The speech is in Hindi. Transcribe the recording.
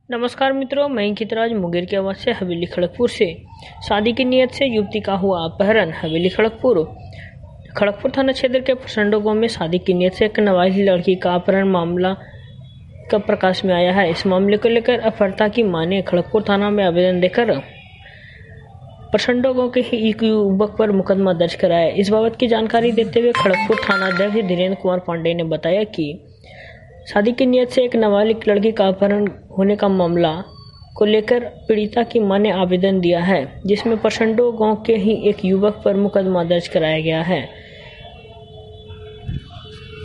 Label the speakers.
Speaker 1: नमस्कार मित्रों, मैं अंकित राज मुंगेर की आवाज से हवेली खड़गपुर से। शादी की नियत से युवती का हुआ अपहरण। हवेली खड़गपुर थाना क्षेत्र के प्रसंडो गांव में शादी की नियत से एक नाबालिग लड़की का अपहरण मामला का प्रकाश में आया है। इस मामले को लेकर अपहर्ता की मां ने खड़गपुर थाना में आवेदन देकर प्रसंडो गांव के ही एक युवक पर मुकदमा दर्ज कराया। इस बाबत की जानकारी देते हुए खड़गपुर थाना अध्यक्ष धीरेन्द्र कुमार पांडे ने बताया कि शादी की नियत से एक नाबालिग लड़की का अपहरण होने का मामला को लेकर पीड़िता की मां ने आवेदन दिया है, जिसमें प्रसंडो गांव के ही एक युवक पर मुकदमा दर्ज कराया गया है।